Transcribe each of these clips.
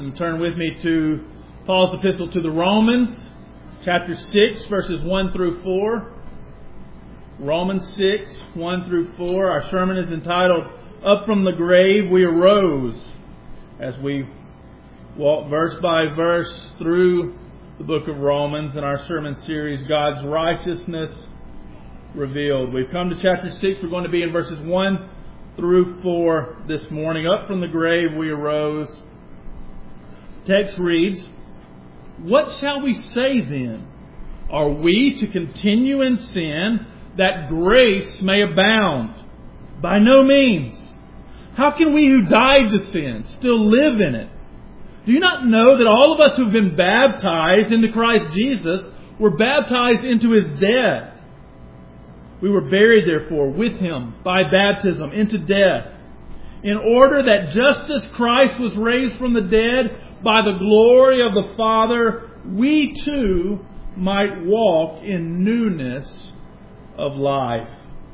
And turn with me to Paul's epistle to the Romans, chapter 6, verses 1 through 4. Romans 6, 1 through 4. Our sermon is entitled, Up from the Grave We Arose, as we walk verse by verse through the book of Romans in our sermon series, God's Righteousness Revealed. We've come to chapter 6. We're going to be in verses 1 through 4 this morning. Up from the grave we arose. Text reads, What shall we say then? Are we to continue in sin that grace may abound? By no means. How can we who died to sin still live in it? Do you not know that all of us who have been baptized into Christ Jesus were baptized into His death? We were buried therefore with Him by baptism into death, in order that just as Christ was raised from the dead by the glory of the Father, we too might walk in newness of life.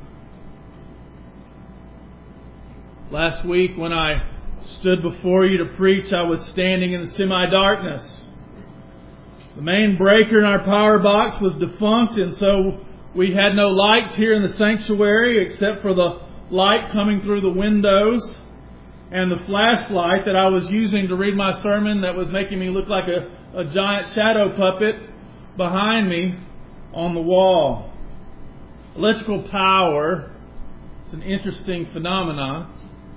Last week when I stood before you to preach, I was standing in the semi-darkness. The main breaker in our power box was defunct, and so we had no lights here in the sanctuary except for the light coming through the windows and the flashlight that I was using to read my sermon that was making me look like a giant shadow puppet behind me on the wall. Electrical power is an interesting phenomenon.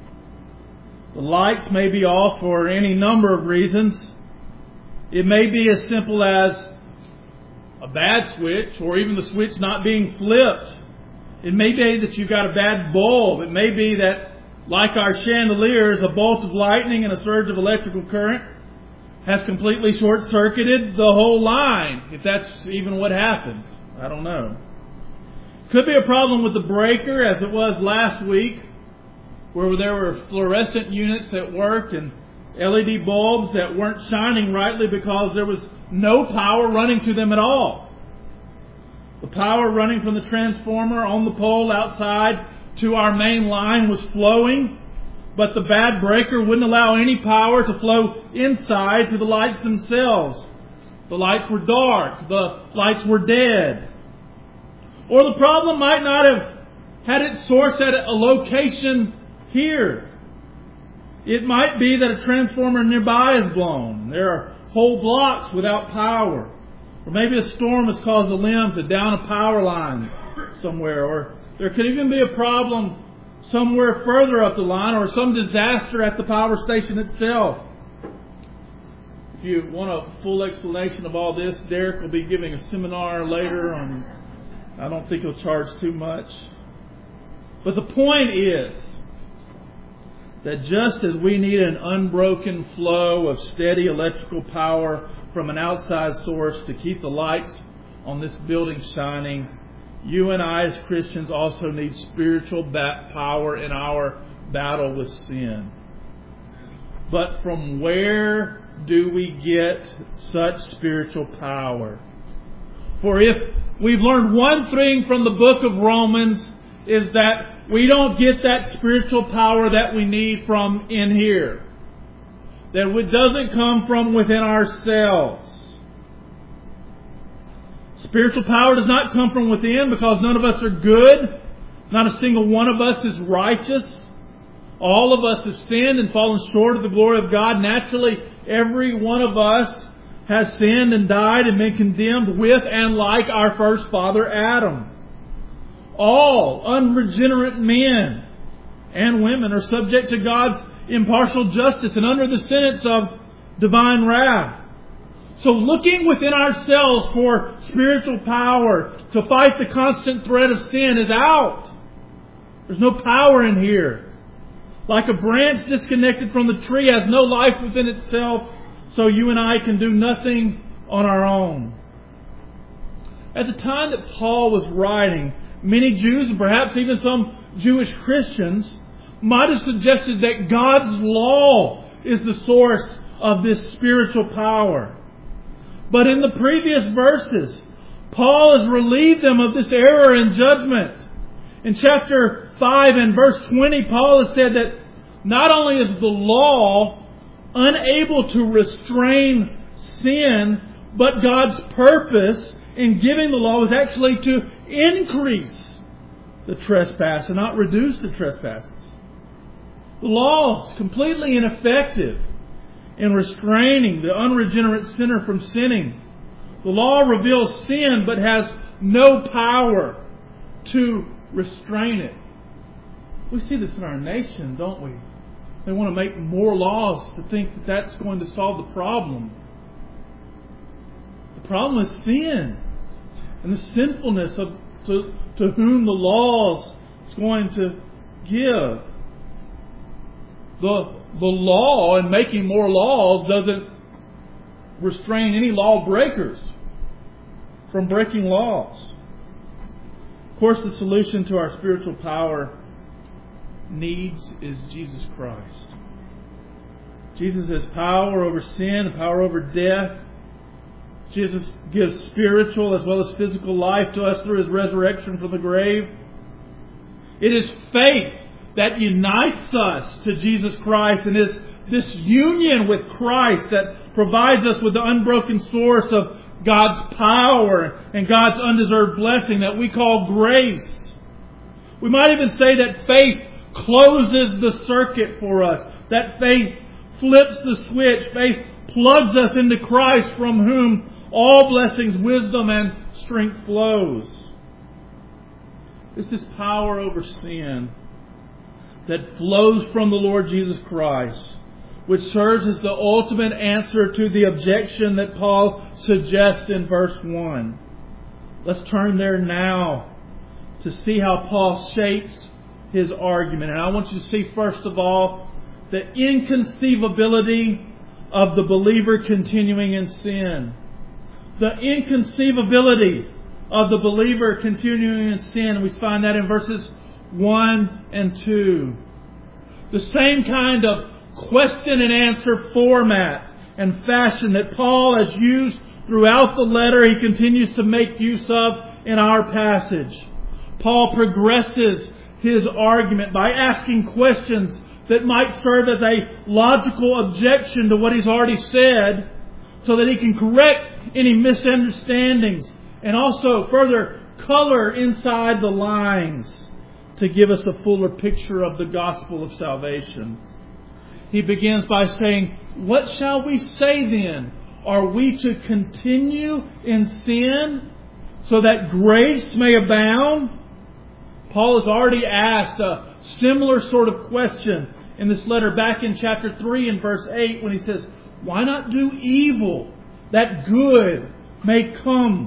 The lights may be off for any number of reasons. It may be as simple as a bad switch, or even the switch not being flipped. It may be that you've got a bad bulb. It may be that, like our chandeliers, a bolt of lightning and a surge of electrical current has completely short-circuited the whole line, if that's even what happened. I don't know. Could be a problem with the breaker, as it was last week, where there were fluorescent units that worked and LED bulbs that weren't shining rightly because there was no power running to them at all. The power running from the transformer on the pole outside to our main line was flowing, but the bad breaker wouldn't allow any power to flow inside to the lights themselves. The lights were dark. The lights were dead. Or the problem might not have had its source at a location here. It might be that a transformer nearby is blown. There are whole blocks without power. Or maybe a storm has caused a limb to down a power line somewhere. Or there could even be a problem somewhere further up the line, or some disaster at the power station itself. If you want a full explanation of all this, Derek will be giving a seminar later on. I don't think he'll charge too much. But the point is that just as we need an unbroken flow of steady electrical power from an outside source to keep the lights on this building shining, you and I as Christians also need spiritual power in our battle with sin. But from where do we get such spiritual power? For if we've learned one thing from the book of Romans, is that we don't get that spiritual power that we need from in here. That it doesn't come from within ourselves. Spiritual power does not come from within because none of us are good. Not a single one of us is righteous. All of us have sinned and fallen short of the glory of God. Naturally, every one of us has sinned and died and been condemned with and like our first father Adam. All unregenerate men and women are subject to God's impartial justice and under the sentence of divine wrath. So looking within ourselves for spiritual power to fight the constant threat of sin is out. There's no power in here. Like a branch disconnected from the tree has no life within itself, so you and I can do nothing on our own. At the time that Paul was writing, many Jews and perhaps even some Jewish Christians might have suggested that God's law is the source of this spiritual power. But in the previous verses, Paul has relieved them of this error and judgment. In chapter 5 and verse 20, Paul has said that not only is the law unable to restrain sin, but God's purpose in giving the law was actually to increase the trespass and not reduce the trespasses. The law is completely ineffective in restraining the unregenerate sinner from sinning. The law reveals sin but has no power to restrain it. We see this in our nation, don't we? They want to make more laws to think that that's going to solve the problem. The problem is sin and the sinfulness of to whom the laws is going to give. The law and making more laws doesn't restrain any lawbreakers from breaking laws. Of course, the solution to our spiritual power needs is Jesus Christ. Jesus has power over sin and power over death. Jesus gives spiritual as well as physical life to us through His resurrection from the grave. It is faith that unites us to Jesus Christ, and is this union with Christ that provides us with the unbroken source of God's power and God's undeserved blessing that we call grace. We might even say that faith closes the circuit for us. That faith flips the switch. Faith plugs us into Christ, from whom all blessings, wisdom, and strength flows. It's this power over sin that flows from the Lord Jesus Christ, which serves as the ultimate answer to the objection that Paul suggests in verse 1. Let's turn there now to see how Paul shapes his argument. And I want you to see, first of all, the inconceivability of the believer continuing in sin. The inconceivability of the believer continuing in sin. We find that in verses 1 and 2. The same kind of question and answer format and fashion that Paul has used throughout the letter, he continues to make use of in our passage. Paul progresses his argument by asking questions that might serve as a logical objection to what he's already said, so that he can correct any misunderstandings and also further color inside the lines to give us a fuller picture of the gospel of salvation. He begins by saying, "What shall we say then? Are we to continue in sin so that grace may abound?" Paul has already asked a similar sort of question in this letter back in chapter 3 and verse 8, when he says, "Why not do evil that good may come?"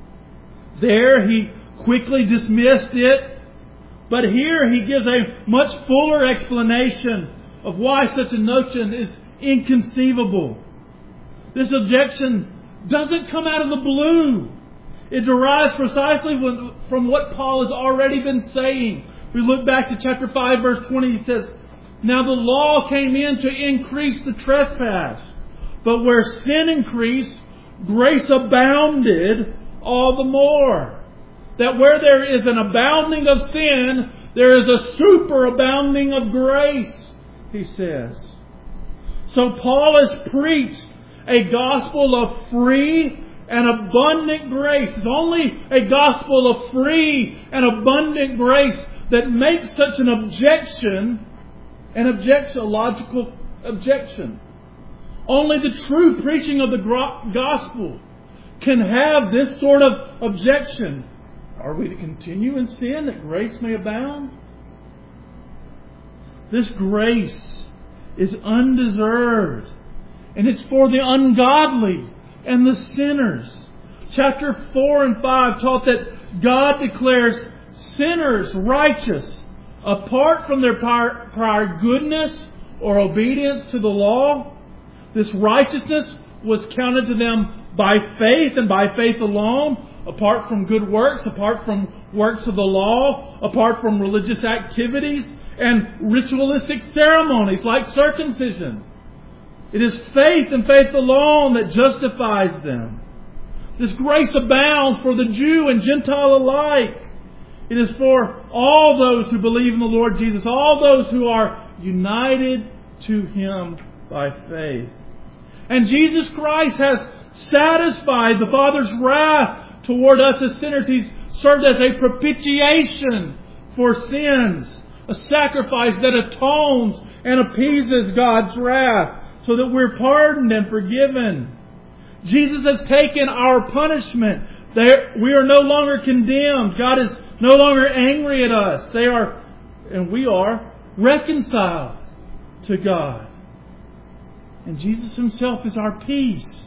There he quickly dismissed it, but here he gives a much fuller explanation of why such a notion is inconceivable. This objection doesn't come out of the blue. It derives precisely from what Paul has already been saying. We look back to chapter 5, verse 20. He says, "Now the law came in to increase the trespass. But where sin increased, grace abounded all the more." That where there is an abounding of sin, there is a superabounding of grace, he says. So Paul has preached a gospel of free and abundant grace. It's only a gospel of free and abundant grace that makes such an objection, a logical objection. Only the true preaching of the gospel can have this sort of objection. Are we to continue in sin that grace may abound? This grace is undeserved, and it's for the ungodly and the sinners. Chapter 4 and 5 taught that God declares sinners righteous apart from their prior goodness or obedience to the law. This righteousness was counted to them by faith and by faith alone, apart from good works, apart from works of the law, apart from religious activities and ritualistic ceremonies like circumcision. It is faith and faith alone that justifies them. This grace abounds for the Jew and Gentile alike. It is for all those who believe in the Lord Jesus, all those who are united to Him by faith. And Jesus Christ has satisfied the Father's wrath toward us as sinners. He's served as a propitiation for sins, a sacrifice that atones and appeases God's wrath so that we're pardoned and forgiven. Jesus has taken our punishment. We are no longer condemned. God is no longer angry at us. We are reconciled to God. And Jesus Himself is our peace.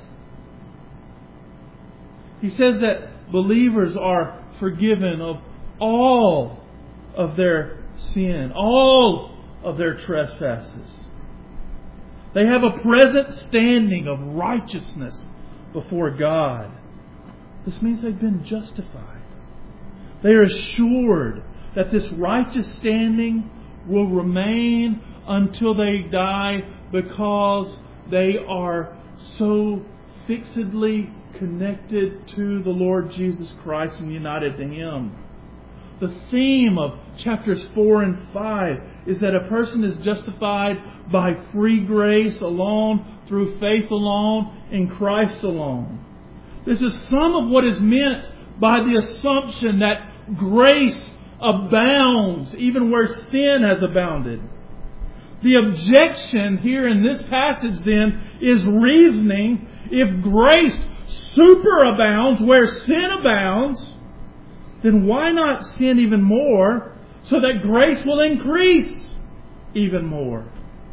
He says that believers are forgiven of all of their sin, all of their trespasses. They have a present standing of righteousness before God. This means they've been justified. They are assured that this righteous standing will remain until they die because they are so fixedly connected to the Lord Jesus Christ and united to Him. The theme of chapters 4 and 5 is that a person is justified by free grace alone, through faith alone, in Christ alone. This is some of what is meant by the assumption that grace abounds even where sin has abounded. The objection here in this passage then is reasoning: if grace superabounds where sin abounds, then why not sin even more so that grace will increase even more?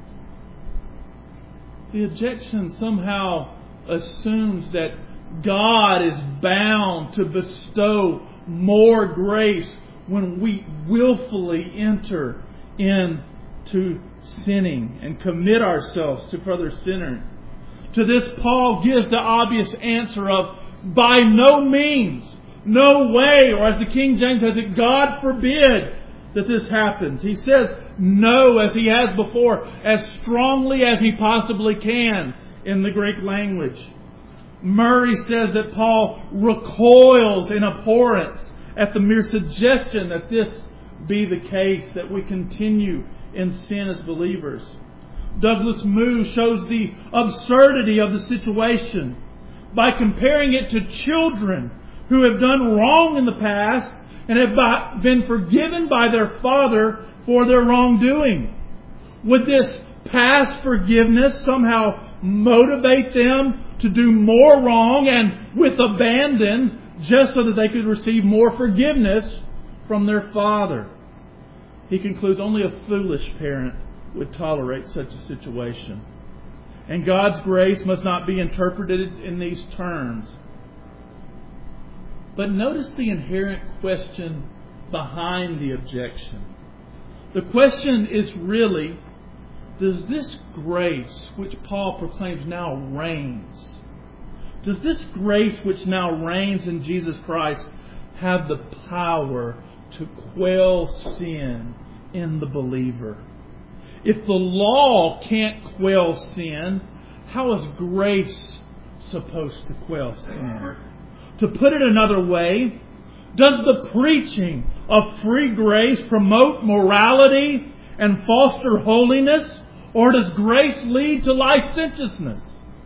The objection somehow assumes that God is bound to bestow more grace when we willfully enter into sinning and commit ourselves to further sinning. To this, Paul gives the obvious answer of, by no means, no way, or as the King James has it, God forbid that this happens. He says no, as he has before, as strongly as he possibly can in the Greek language. Murray says that Paul recoils in abhorrence at the mere suggestion that this be the case, that we continue in sin as believers. Douglas Moo shows the absurdity of the situation by comparing it to children who have done wrong in the past and have been forgiven by their father for their wrongdoing. Would this past forgiveness somehow motivate them to do more wrong and with abandon, just so that they could receive more forgiveness from their father? He concludes only a foolish parent would tolerate such a situation. And God's grace must not be interpreted in these terms. But notice the inherent question behind the objection. The question is really, does this grace which Paul proclaims now reigns, does this grace which now reigns in Jesus Christ have the power to quell sin in the believer? If the law can't quell sin, how is grace supposed to quell sin? To put it another way, does the preaching of free grace promote morality and foster holiness, or does grace lead to licentiousness?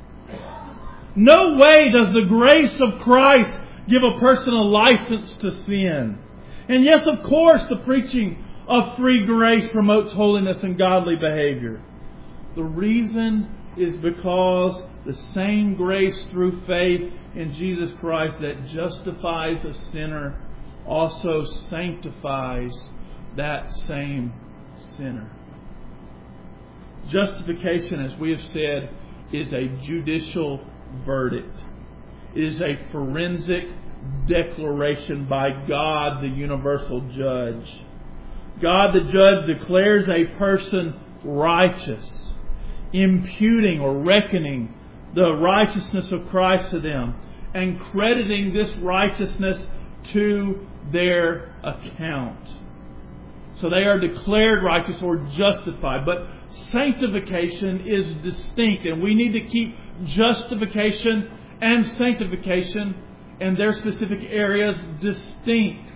No way does the grace of Christ give a person a license to sin. And yes, of course, the preaching of free grace promotes holiness and godly behavior. The reason is because the same grace through faith in Jesus Christ that justifies a sinner also sanctifies that same sinner. Justification, as we have said, is a judicial verdict. It is a forensic declaration by God, the universal judge. God, the judge, declares a person righteous, imputing or reckoning the righteousness of Christ to them and crediting this righteousness to their account. So they are declared righteous or justified. But sanctification is distinct, and we need to keep justification and sanctification in their specific areas distinct.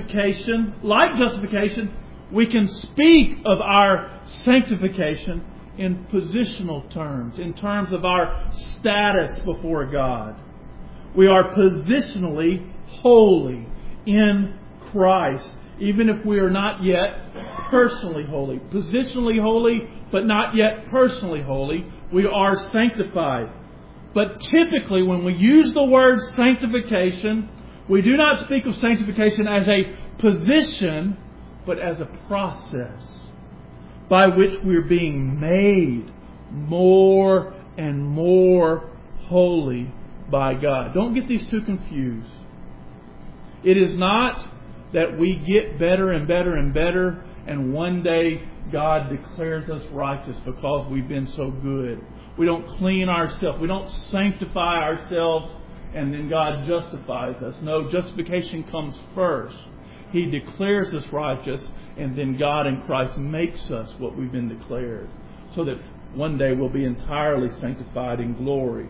Sanctification, like justification, we can speak of our sanctification in positional terms, in terms of our status before God. We are positionally holy in Christ, even if we are not yet personally holy. Positionally holy, but not yet personally holy. We are sanctified. But typically, when we use the word sanctification, we do not speak of sanctification as a position, but as a process by which we're being made more and more holy by God. Don't get these two confused. It is not that we get better and better and better, and one day God declares us righteous because we've been so good. We don't clean ourselves. We don't sanctify ourselves and then God justifies us. No, justification comes first. He declares us righteous, and then God in Christ makes us what we've been declared, so that one day we'll be entirely sanctified in glory.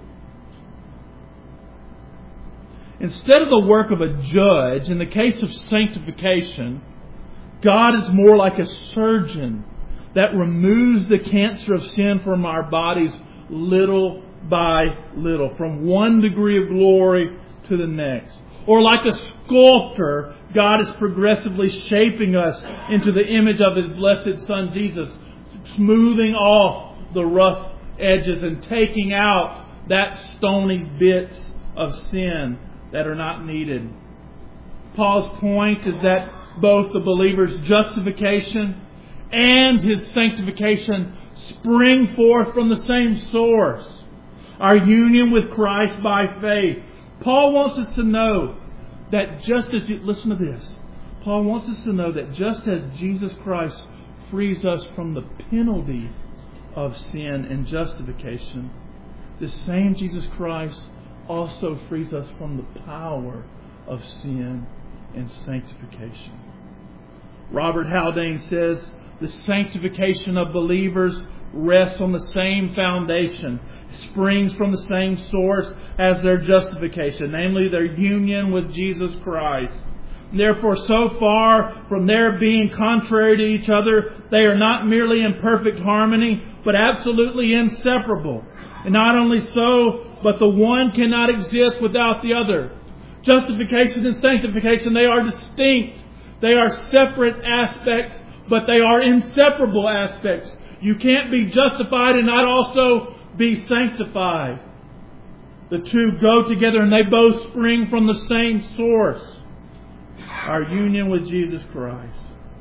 Instead of the work of a judge, in the case of sanctification, God is more like a surgeon that removes the cancer of sin from our bodies little by little, from one degree of glory to the next. Or like a sculptor, God is progressively shaping us into the image of His blessed Son Jesus, smoothing off the rough edges and taking out that stony bits of sin that are not needed. Paul's point is that both the believer's justification and his sanctification spring forth from the same source, our union with Christ by faith. Paul wants us to know that listen to this. Paul wants us to know that just as Jesus Christ frees us from the penalty of sin and justification, the same Jesus Christ also frees us from the power of sin and sanctification. Robert Haldane says, the sanctification of believers rests on the same foundation, springs from the same source as their justification, namely their union with Jesus Christ. Therefore, so far from their being contrary to each other, they are not merely in perfect harmony, but absolutely inseparable. And not only so, but the one cannot exist without the other. Justification and sanctification, they are distinct. They are separate aspects, but they are inseparable aspects. You can't be justified and not also be sanctified. The two go together and they both spring from the same source, our union with Jesus Christ.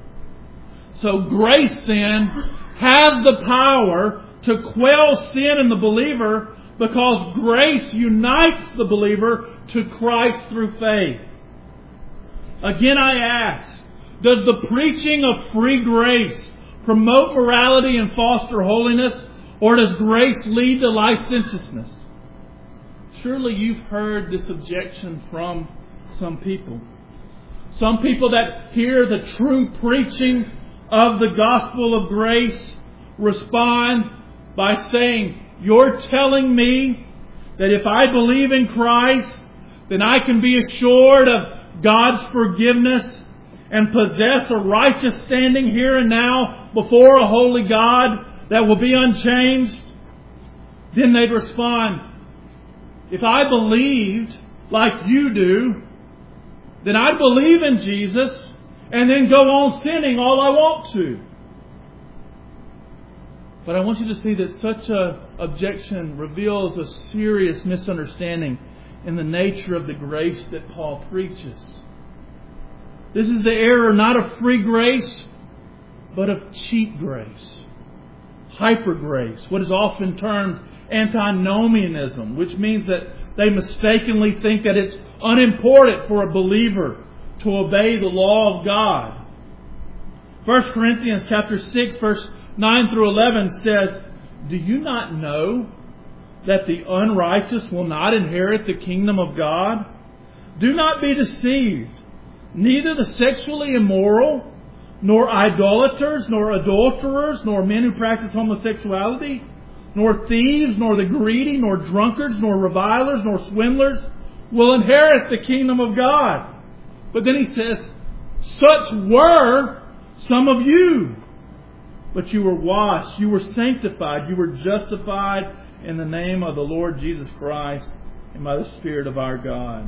So grace then has the power to quell sin in the believer, because grace unites the believer to Christ through faith. Again, I ask, does the preaching of free grace promote morality and foster holiness, or does grace lead to licentiousness? Surely you've heard this objection from some people. Some people that hear the true preaching of the gospel of grace respond by saying, you're telling me that if I believe in Christ, then I can be assured of God's forgiveness and possess a righteous standing here and now before a holy God that will be unchanged? Then they'd respond, if I believed like you do, then I'd believe in Jesus and then go on sinning all I want to. But I want you to see that such an objection reveals a serious misunderstanding in the nature of the grace that Paul preaches. This is the error not of free grace, but of cheap grace. Hyper grace, what is often termed antinomianism, which means that they mistakenly think that it's unimportant for a believer to obey the law of God. 1 Corinthians chapter 6, verse 9 through 11 says, do you not know that the unrighteous will not inherit the kingdom of God? Do not be deceived. Neither the sexually immoral, nor idolaters, nor adulterers, nor men who practice homosexuality, nor thieves, nor the greedy, nor drunkards, nor revilers, nor swindlers will inherit the kingdom of God. But then he says, such were some of you. but you were washed, you were sanctified, you were justified in the name of the Lord Jesus Christ and by the Spirit of our God.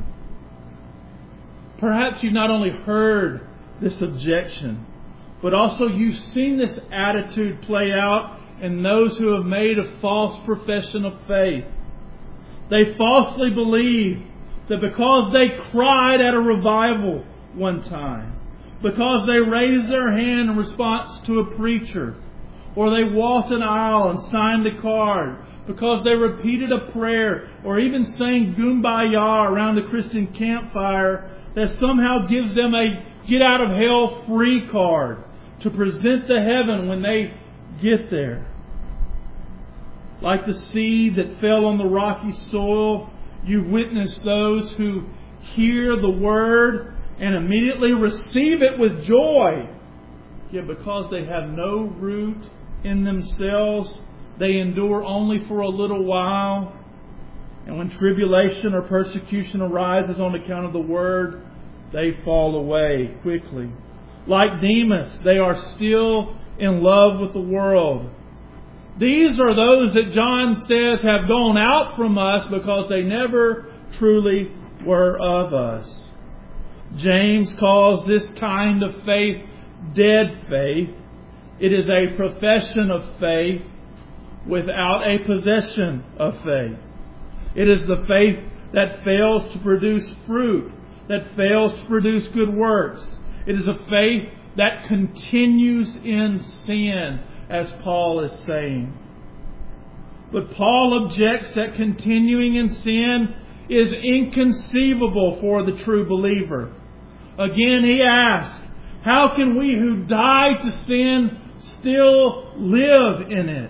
Perhaps you've not only heard this objection, but also you've seen this attitude play out in those who have made a false profession of faith. They falsely believe that because they cried at a revival one time, because they raised their hand in response to a preacher, or they walked an aisle and signed a card, because they repeated a prayer, or even sang Kumbaya around the Christian campfire, that somehow gives them a get-out-of-hell-free card to present to heaven when they get there. Like the seed that fell on the rocky soil, you witness those who hear the Word and immediately receive it with joy. Yet because they have no root in themselves, they endure only for a little while. And when tribulation or persecution arises on account of the Word, they fall away quickly. Like Demas, they are still in love with the world. These are those that John says have gone out from us because they never truly were of us. James calls this kind of faith dead faith. It is a profession of faith without a possession of faith. It is the faith that fails to produce fruit, that fails to produce good works. It is a faith that continues in sin, as Paul is saying. But Paul objects that continuing in sin is inconceivable for the true believer. Again, he asks, how can we who die to sin still live in it?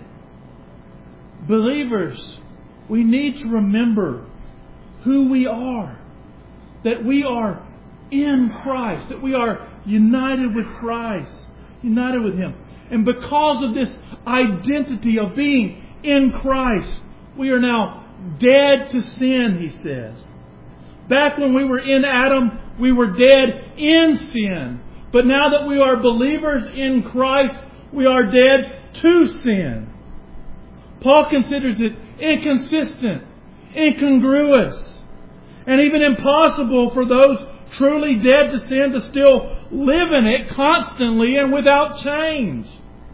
Believers, we need to remember who we are. That we are in Christ. That we are united with Christ. United with Him. And because of this identity of being in Christ, we are now dead to sin, he says. Back when we were in Adam, we were dead in sin. But now that we are believers in Christ, we are dead to sin. Paul considers it inconsistent, incongruous, and even impossible for those truly dead to sin to still live in it constantly and without change.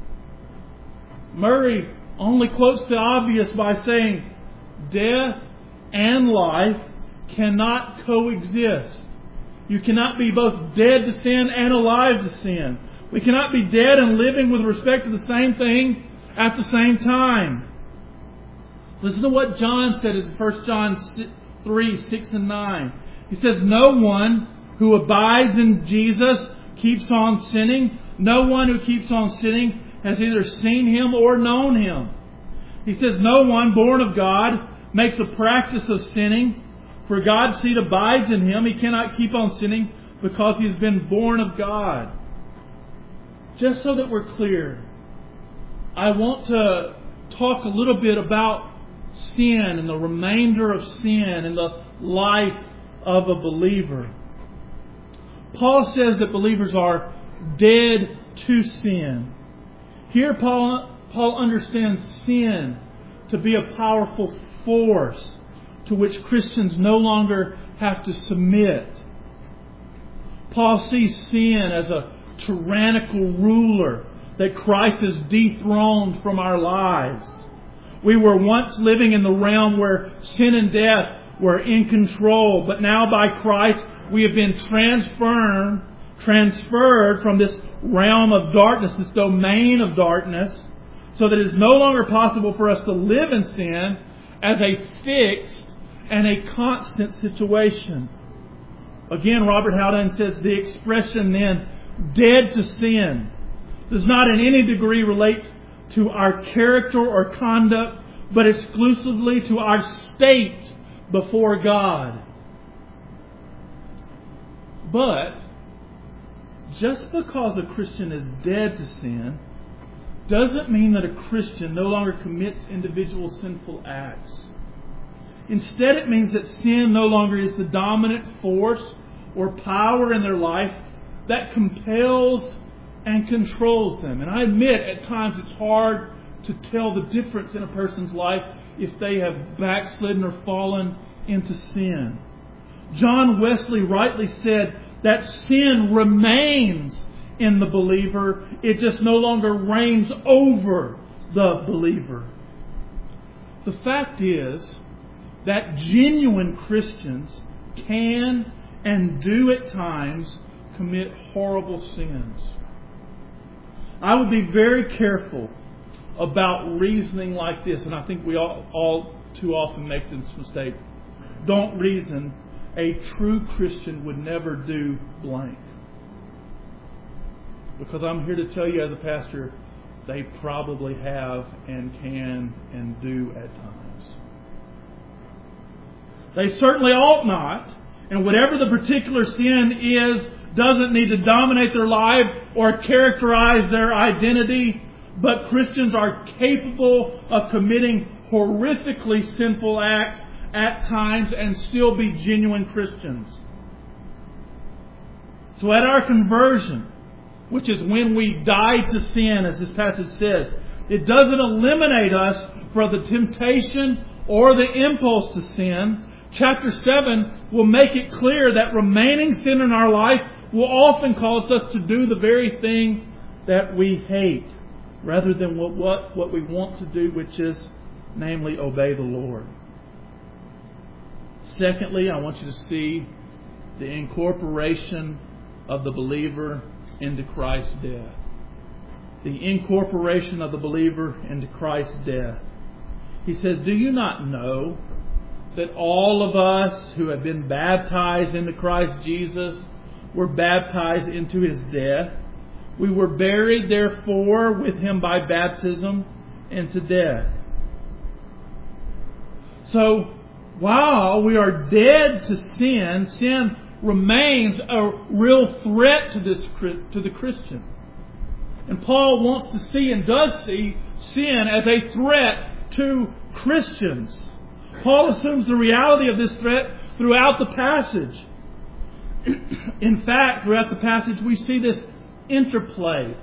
Murray only quotes the obvious by saying, death and life cannot coexist. You cannot be both dead to sin and alive to sin. We cannot be dead and living with respect to the same thing at the same time. Listen to what John said in 1 John 3, 6 and 9. He says, no one who abides in Jesus keeps on sinning. No one who keeps on sinning has either seen Him or known Him. He says, no one born of God makes a practice of sinning, for God's seed abides in him. He cannot keep on sinning because he has been born of God. Just so that we're clear, I want to talk a little bit about sin and the remainder of sin in the life of a believer. Paul says that believers are dead to sin. Here Paul understands sin to be a powerful force to which Christians no longer have to submit. Paul sees sin as a tyrannical ruler that Christ has dethroned from our lives. We were once living in the realm where sin and death were in control, but now by Christ we have been transferred from this realm of darkness, this domain of darkness, so that it is no longer possible for us to live in sin as a fixed and a constant situation. Again, Robert Haldane says the expression then, dead to sin, does not in any degree relate to our character or conduct, but exclusively to our state before God. But just because a Christian is dead to sin doesn't mean that a Christian no longer commits individual sinful acts. Instead, it means that sin no longer is the dominant force or power in their life that compels and controls them. And I admit at times it's hard to tell the difference in a person's life if they have backslidden or fallen into sin. John Wesley rightly said that sin remains in the believer. It just no longer reigns over the believer. The fact is that genuine Christians can and do at times commit horrible sins. I would be very careful about reasoning like this, and I think we all too often make this mistake. Don't reason, a true Christian would never do blank. Because I'm here to tell you as a pastor, they probably have and can and do at times. They certainly ought not, and whatever the particular sin is, doesn't need to dominate their life or characterize their identity. But Christians are capable of committing horrifically sinful acts at times and still be genuine Christians. So at our conversion, which is when we die to sin, as this passage says, it doesn't eliminate us from the temptation or the impulse to sin. Chapter 7 will make it clear that remaining sin in our life will often cause us to do the very thing that we hate, rather than what we want to do, which is, namely, obey the Lord. Secondly, I want you to see the incorporation of the believer into Christ's death. The incorporation of the believer into Christ's death. He says, do you not know that all of us who have been baptized into Christ Jesus were baptized into His death? We were buried, therefore, with Him by baptism into death. So, while we are dead to sin, sin remains a real threat to the Christian. And Paul wants to see and does see sin as a threat to Christians. Paul assumes the reality of this threat throughout the passage. In fact, throughout the passage we see this interplay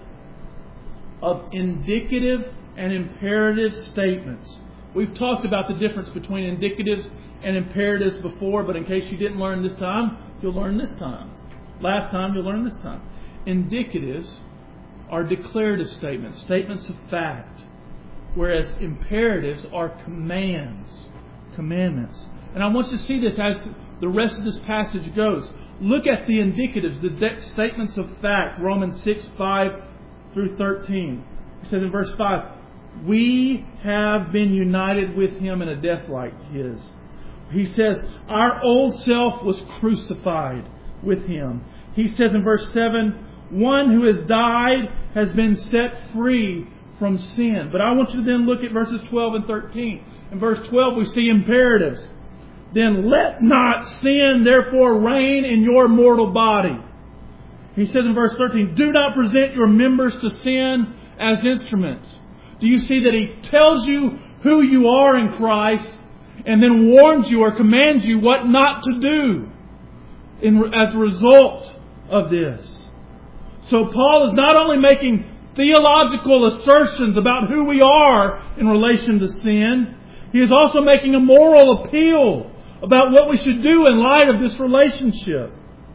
of indicative and imperative statements. We've talked about the difference between indicatives and imperatives before, but in case you didn't learn this time, you'll learn this time. Last time, you'll learn this time. Indicatives are declarative statements, statements of fact, whereas imperatives are commandments. And I want you to see this as the rest of this passage goes. Look at the indicatives, the statements of fact, Romans 6, 5 through 13. It says in verse 5, we have been united with Him in a death like His. He says, our old self was crucified with Him. He says in verse 7, one who has died has been set free from sin. But I want you to then look at verses 12 and 13. In verse 12 we see imperatives. Then let not sin therefore reign in your mortal body. He says in verse 13, do not present your members to sin as instruments. Do you see that He tells you who you are in Christ and then warns you or commands you what not to do as a result of this? So Paul is not only making theological assertions about who we are in relation to sin, he is also making a moral appeal about what we should do in light of this relationship.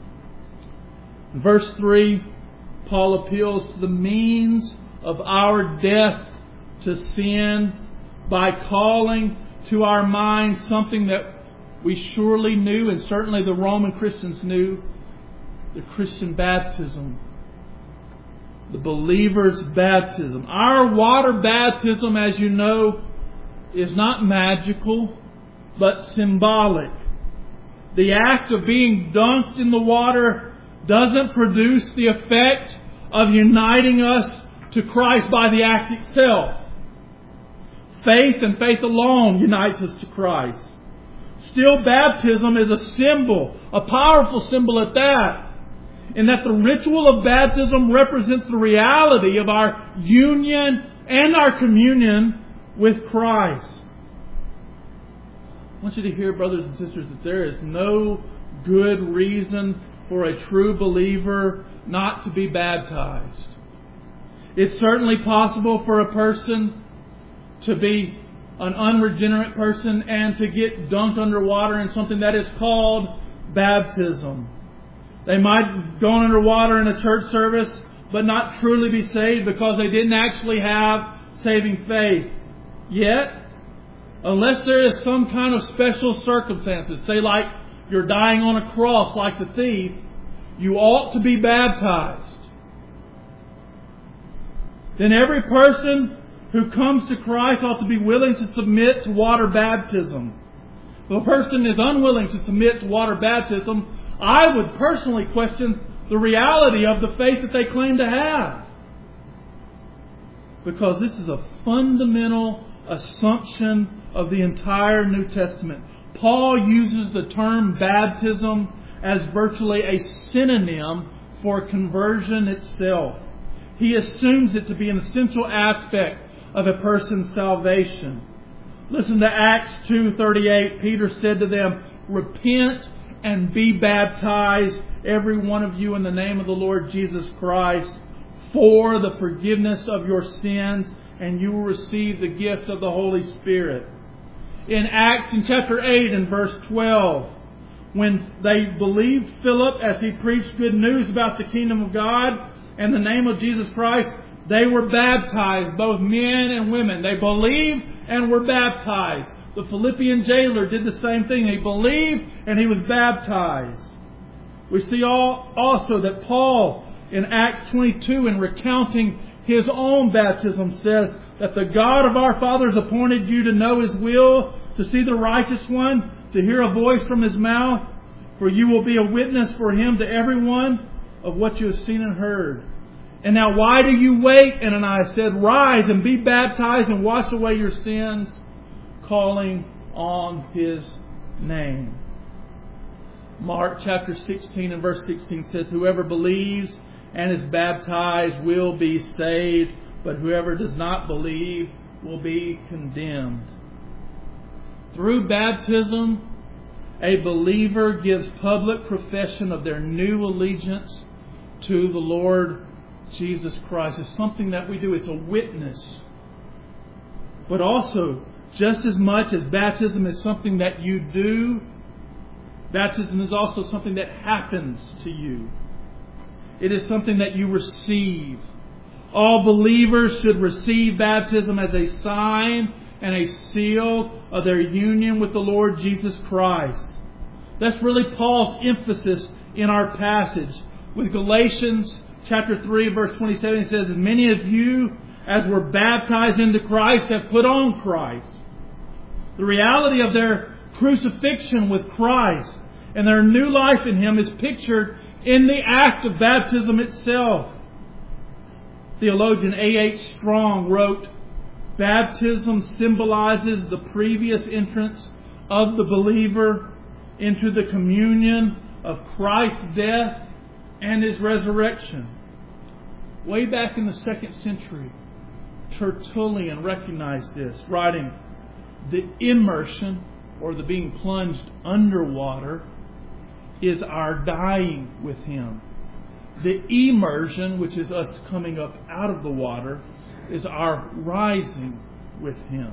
In verse 3, Paul appeals to the means of our death to sin by calling to our minds something that we surely knew, and certainly the Roman Christians knew, the Christian baptism. The believer's baptism. Our water baptism, as you know, is not magical, but symbolic. The act of being dunked in the water doesn't produce the effect of uniting us to Christ by the act itself. Faith and faith alone unites us to Christ. Still, baptism is a symbol, a powerful symbol at that, in that the ritual of baptism represents the reality of our union and our communion with Christ. I want you to hear, brothers and sisters, that there is no good reason for a true believer not to be baptized. It's certainly possible for a person to be an unregenerate person and to get dunked underwater in something that is called baptism. They might have gone underwater in a church service but not truly be saved because they didn't actually have saving faith. Yet, unless there is some kind of special circumstances, say like you're dying on a cross like the thief, you ought to be baptized. Then every person who comes to Christ ought to be willing to submit to water baptism. If a person is unwilling to submit to water baptism, I would personally question the reality of the faith that they claim to have. Because this is a fundamental assumption of the entire New Testament. Paul uses the term baptism as virtually a synonym for conversion itself. He assumes it to be an essential aspect of a person's salvation. Listen to Acts 2:38. Peter said to them, "Repent and be baptized, every one of you, in the name of the Lord Jesus Christ, for the forgiveness of your sins, and you will receive the gift of the Holy Spirit." In Acts in chapter 8 and verse 12, when they believed Philip as he preached good news about the kingdom of God and the name of Jesus Christ, they were baptized, both men and women. They believed and were baptized. The Philippian jailer did the same thing. He believed and he was baptized. We see also that Paul in Acts 22, in recounting his own baptism, says that the God of our fathers appointed you to know His will, to see the righteous one, to hear a voice from His mouth, for you will be a witness for Him to everyone of what you have seen and heard. And now why do you wait? Ananias said, "Rise and be baptized and wash away your sins, calling on His name." Mark chapter 16 and verse 16 says, "Whoever believes and is baptized will be saved, but whoever does not believe will be condemned." Through baptism, a believer gives public profession of their new allegiance to the Lord Jesus Christ. It's something that we do. It's a witness. But also, just as much as baptism is something that you do, baptism is also something that happens to you. It is something that you receive. All believers should receive baptism as a sign and a seal of their union with the Lord Jesus Christ. That's really Paul's emphasis in our passage. With Galatians chapter 3 verse 27, it says, "As many of you as were baptized into Christ have put on Christ." The reality of their crucifixion with Christ and their new life in Him is pictured in the act of baptism itself. Theologian A.H. Strong wrote, "Baptism symbolizes the previous entrance of the believer into the communion of Christ's death and His resurrection." Way back in the 2nd century, Tertullian recognized this, writing, "The immersion, or the being plunged underwater, is our dying with Him. The immersion, which is us coming up out of the water, is our rising with Him."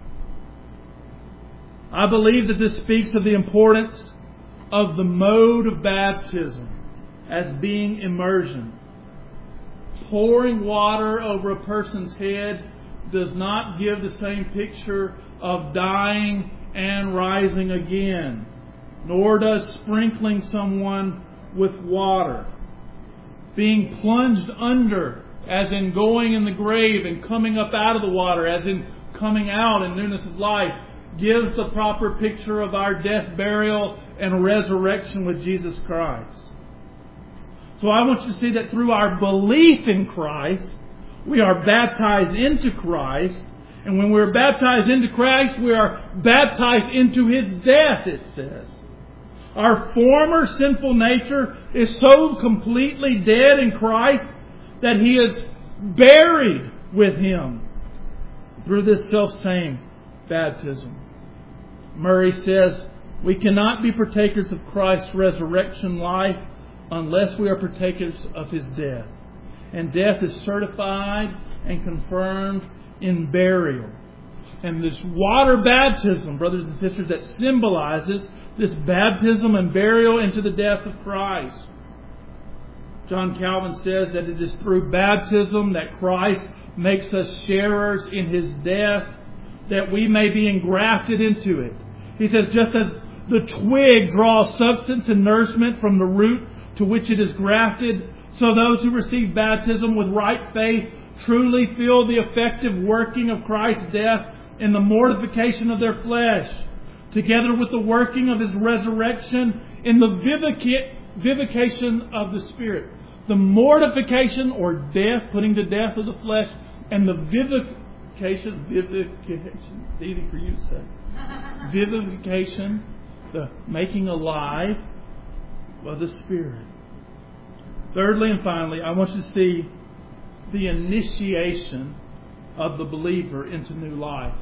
I believe that this speaks of the importance of the mode of baptism as being immersion. Pouring water over a person's head does not give the same picture of dying and rising again, nor does sprinkling someone with water. Being plunged under, as in going in the grave and coming up out of the water, as in coming out in newness of life, gives the proper picture of our death, burial, and resurrection with Jesus Christ. So I want you to see that through our belief in Christ, we are baptized into Christ. And when we're baptized into Christ, we are baptized into His death, it says. Our former sinful nature is so completely dead in Christ that He is buried with Him through this self-same baptism. Murray says, "We cannot be partakers of Christ's resurrection life unless we are partakers of His death. And death is certified and confirmed in burial. And this water baptism, brothers and sisters, that symbolizes this baptism and burial into the death of Christ. John Calvin says that it is through baptism that Christ makes us sharers in His death, that we may be engrafted into it. He says, just as the twig draws substance and nourishment from the root to which it is grafted, so those who receive baptism with right faith truly feel the effective working of Christ's death in the mortification of their flesh, together with the working of His resurrection in the vivification of the Spirit. The mortification or death, putting to death of the flesh, and the vivification, it's easy for you to say. Vivification, the making alive of the Spirit. Thirdly and finally, I want you to see the initiation of the believer into new life.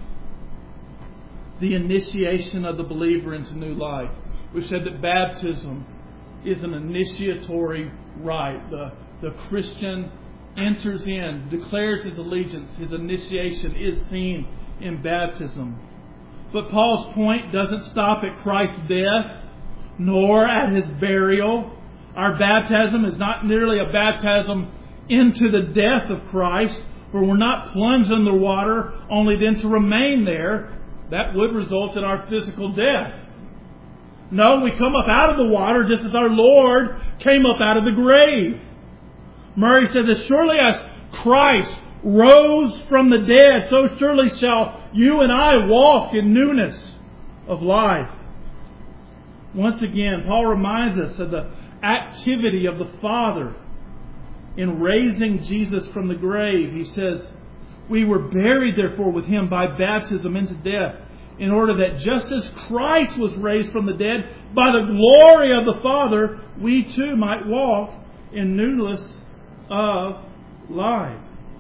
The initiation of the believer into new life. We've said that baptism is an initiatory rite. The Christian enters in, declares his allegiance. His initiation is seen in baptism. But Paul's point doesn't stop at Christ's death, nor at His burial. Our baptism is not merely a baptism into the death of Christ, where we're not plunged in the water only then to remain there. That would result in our physical death. No, we come up out of the water just as our Lord came up out of the grave. Murray said, as surely as Christ rose from the dead, so surely shall you and I walk in newness of life. Once again, Paul reminds us of the activity of the Father in raising Jesus from the grave. He says, we were buried therefore with Him by baptism into death, in order that just as Christ was raised from the dead by the glory of the Father, we too might walk in newness of life.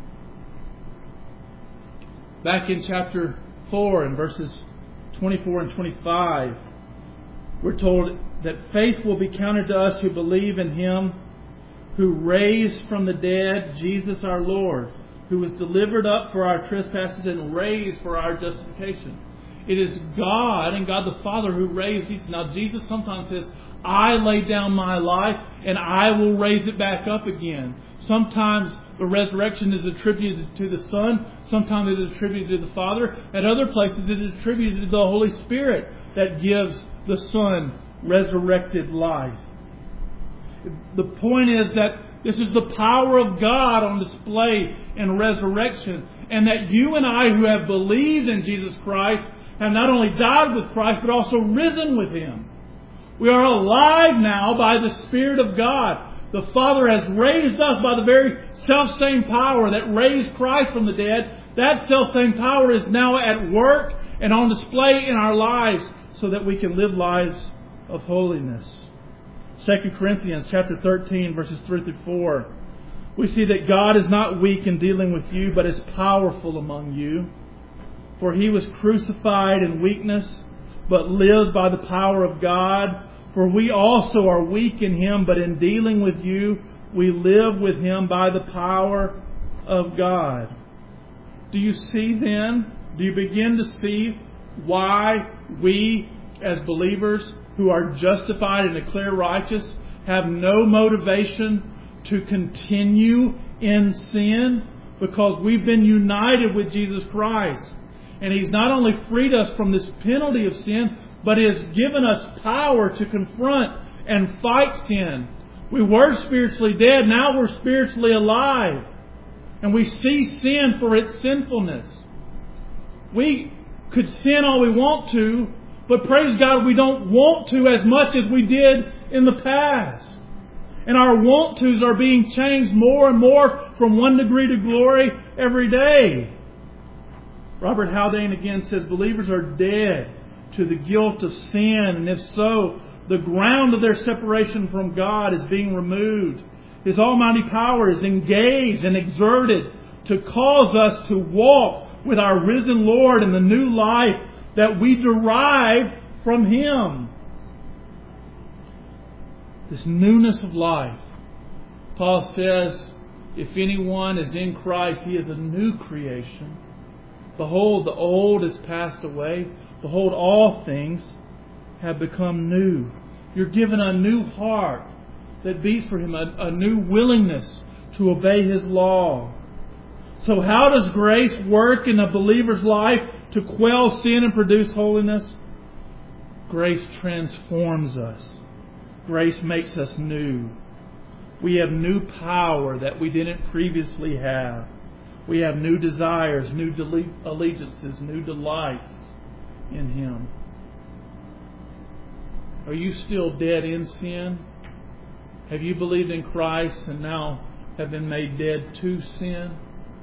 Back in chapter 4 and verses 24 and 25, we're told that faith will be counted to us who believe in Him who raised from the dead Jesus our Lord, who was delivered up for our trespasses and raised for our justification. It is God and God the Father who raised Jesus. Now Jesus sometimes says, I lay down my life and I will raise it back up again. Sometimes the resurrection is attributed to the Son. Sometimes it is attributed to the Father. At other places it is attributed to the Holy Spirit that gives the Son resurrected life. The point is that this is the power of God on display in resurrection, and that you and I who have believed in Jesus Christ have not only died with Christ, but also risen with Him. We are alive now by the Spirit of God. The Father has raised us by the very self-same power that raised Christ from the dead. That self-same power is now at work and on display in our lives so that we can live lives of holiness. 2 Corinthians chapter 13, verses 3 through 4. We see that God is not weak in dealing with you, but is powerful among you. For He was crucified in weakness, but lives by the power of God. For we also are weak in Him, but in dealing with you, we live with Him by the power of God. Do you see then? Do you begin to see why we as believers who are justified and declared righteous have no motivation to continue in sin? Because we've been united with Jesus Christ. And He's not only freed us from this penalty of sin, but He has given us power to confront and fight sin. We were spiritually dead, now we're spiritually alive. And we see sin for its sinfulness. We could sin all we want to, but praise God, we don't want to as much as we did in the past. And our want tos are being changed more and more from one degree to glory every day. Robert Haldane again says, believers are dead to the guilt of sin, and if so, the ground of their separation from God is being removed. His almighty power is engaged and exerted to cause us to walk with our risen Lord in the new life that we derive from Him. This newness of life. Paul says if anyone is in Christ, he is a new creation. Behold, the old is passed away. Behold, all things have become new. You're given a new heart that beats for Him, a new willingness to obey His law. So how does grace work in a believer's life to quell sin and produce holiness? Grace transforms us. Grace makes us new. We have new power that we didn't previously have. We have new desires, new allegiances, new delights in Him. Are you still dead in sin? Have you believed in Christ and now have been made dead to sin?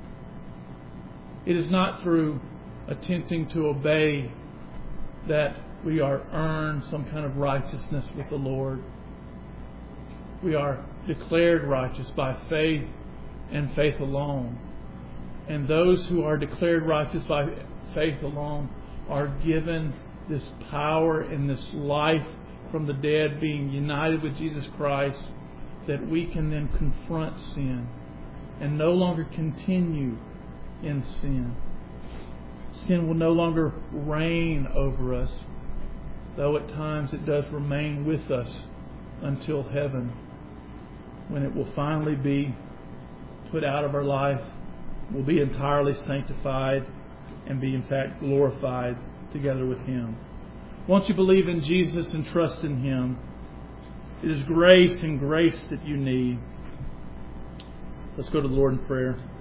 It is not through attempting to obey that we are earned some kind of righteousness with the Lord. We are declared righteous by faith and faith alone. And those who are declared righteous by faith alone are given this power and this life from the dead, being united with Jesus Christ, that we can then confront sin and no longer continue in sin. Sin will no longer reign over us, though at times it does remain with us until heaven, when it will finally be put out of our life, will be entirely sanctified and be in fact glorified together with Him. Won't you believe in Jesus and trust in Him? It is grace and grace that you need. Let's go to the Lord in prayer.